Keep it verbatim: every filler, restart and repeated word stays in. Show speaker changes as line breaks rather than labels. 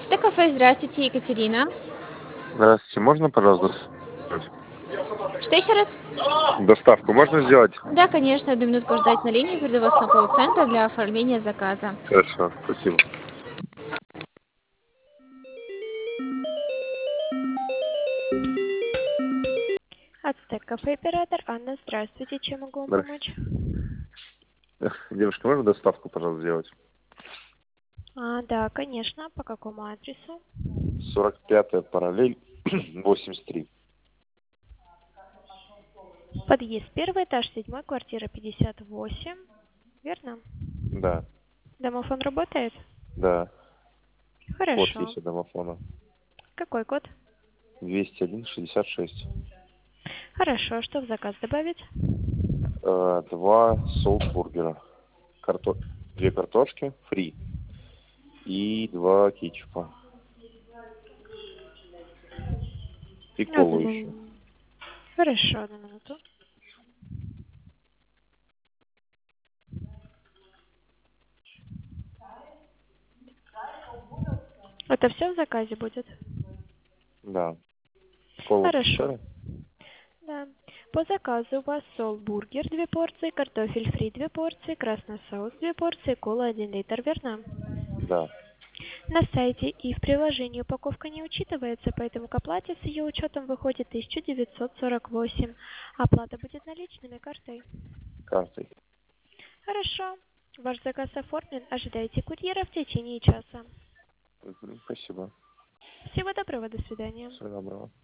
Т-кафе, здравствуйте, Екатерина.
Здравствуйте, можно, пожалуйста,
Что еще раз?
доставку можно сделать?
Да, конечно, одну минутку ждать на линии, перейду вас на колл-центр для оформления заказа.
Хорошо, спасибо.
Ацтек кафе оператор Анна, здравствуйте, чем могу вам помочь?
Эх, Девушка, можно доставку, пожалуйста, сделать?
А, да, конечно, по какому адресу?
сорок пятая параллель, восемьдесят три.
Подъезд первый этаж, седьмой, квартира пятьдесят восемь, верно?
Да,
Домофон работает?
да. Код
Хорошо.
есть у домофона.
Какой код?
двести один шестьдесят шесть.
Хорошо, что в заказ добавить?
Э, Два соус-бургера. Карто... Две картошки, фри. И два кетчупа. И колу
Одну
еще.
мин- Хорошо, одну минуту. Это все в заказе будет?
Да. Колу
Хорошо.
посчитали?
Да. По заказу у вас сол-бургер две порции, картофель фри две порции, красный соус две порции, кола один литр, верно?
Да.
На сайте и в приложении упаковка не учитывается, поэтому к оплате с ее учетом выходит тысяча девятьсот сорок восемь. Оплата будет наличными картой.
Картой.
Хорошо. Ваш заказ оформлен. Ожидайте курьера в течение часа.
Мгм, спасибо.
Всего доброго. До свидания.
Всего доброго.